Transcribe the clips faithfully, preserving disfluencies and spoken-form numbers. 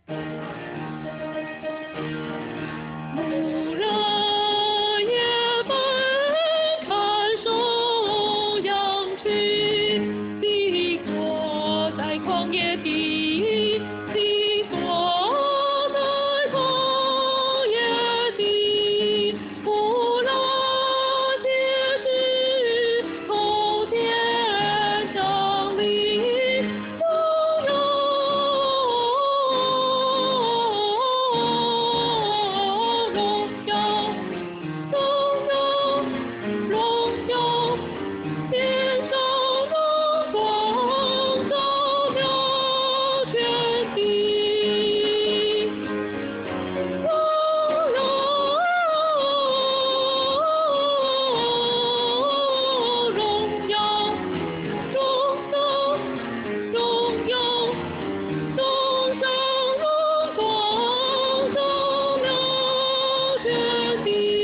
牧人夜奔看守羊群，帝国在旷野地，帝国在旷野地，不让天使从天降临，荣耀荣耀荣耀荣耀，天上荣光照亮全地，荣耀荣耀荣耀荣耀，东上荣光照亮全地。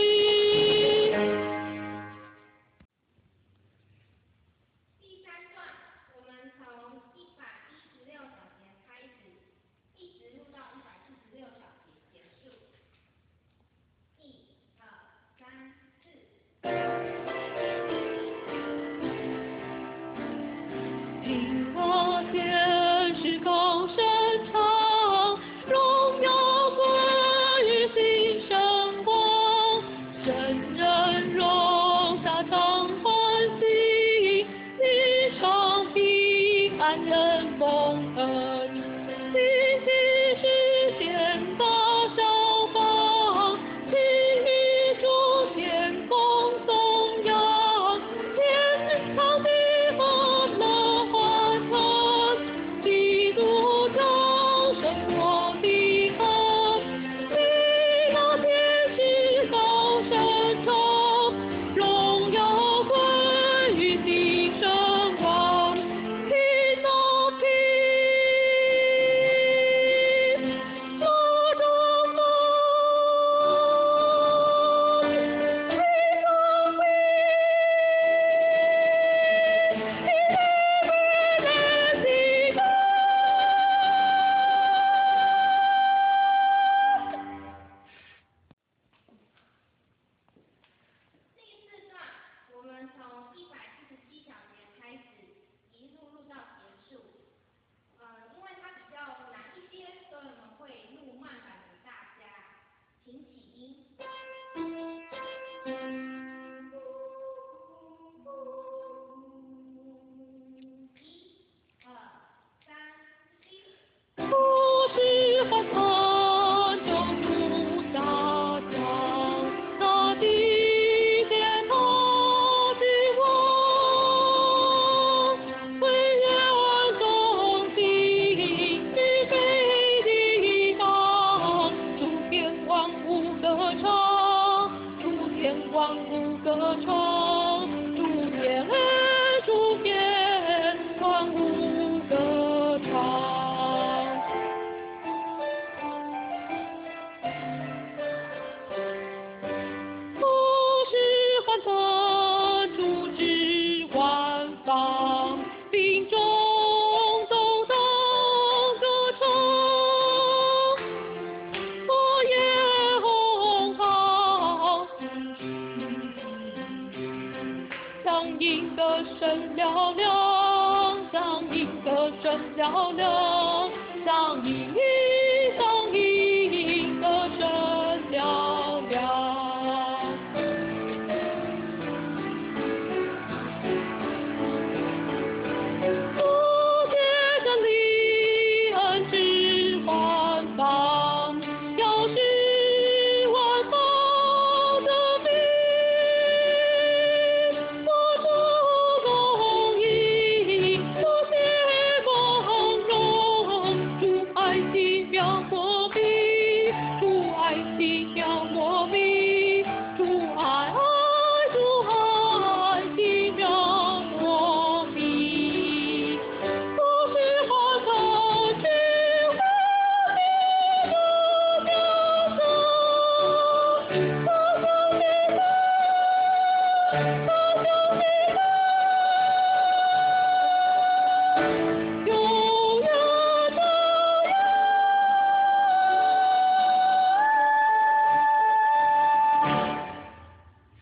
第三段，我们从一百一十六小节开始，一直录到一百四十六小节结束。一、二、三、四。 听我天使高声唱，荣耀归于新生光，圣人荣下常欢喜，地上平安人蒙恩，信息实现大效仿，其余诸天风颂扬，天堂地欢乐欢腾，基督降生我的恩，你那天使高声唱，荣耀归于新生光，听那听，我中风，听那听。 第四段，我们从一百四十七小节开始，一路录到结束。呃，因为它比较难一些，所以我们会录慢版给大家，请起音。一、二、三、四。 不是欢欢中路下降，那地天堂之王，为愿中心预备地方，诸天万物歌唱，诸天万物歌唱，诸天诸天万物歌唱。不是欢腾，主旨万方，并众都当歌唱，我也洪浩，像鹰的声嘹亮，像鹰的声嘹亮，像鹰像鹰的声嘹亮。不借着离恩之万方，要是万方的名，不出公义，不写光荣，主爱心描墨笔，主爱心描墨笔，主爱主爱心描墨笔，不是欢腾之万民的标准，高高的高，高高的高。